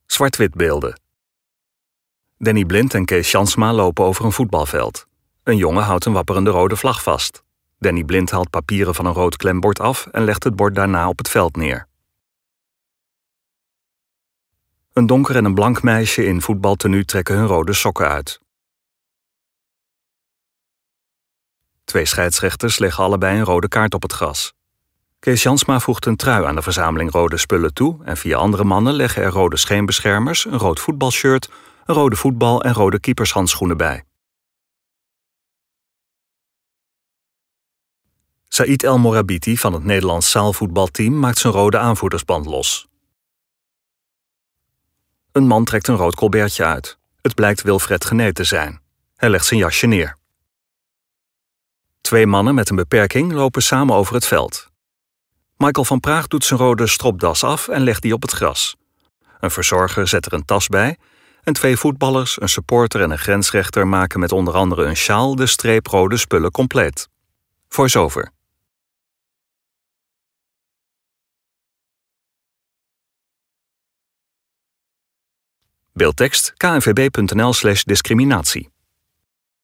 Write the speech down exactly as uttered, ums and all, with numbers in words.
Zwart-wit beelden. Danny Blind en Kees Jansma lopen over een voetbalveld. Een jongen houdt een wapperende rode vlag vast. Danny Blind haalt papieren van een rood klembord af en legt het bord daarna op het veld neer. Een donker en een blank meisje in voetbaltenue trekken hun rode sokken uit. Twee scheidsrechters leggen allebei een rode kaart op het gras. Kees Jansma voegt een trui aan de verzameling rode spullen toe en vier andere mannen leggen er rode scheenbeschermers, een rood voetbalshirt, een rode voetbal en rode keepershandschoenen bij. Saïd El Morabiti van het Nederlands zaalvoetbalteam maakt zijn rode aanvoerdersband los. Een man trekt een rood colbertje uit. Het blijkt Wilfred Gené te zijn. Hij legt zijn jasje neer. Twee mannen met een beperking lopen samen over het veld. Michael van Praag doet zijn rode stropdas af en legt die op het gras. Een verzorger zet er een tas bij en twee voetballers, een supporter en een grensrechter maken met onder andere een sjaal de streeprode spullen compleet. Voice-over. Beeldtekst: k n v b punt n l slash discriminatie.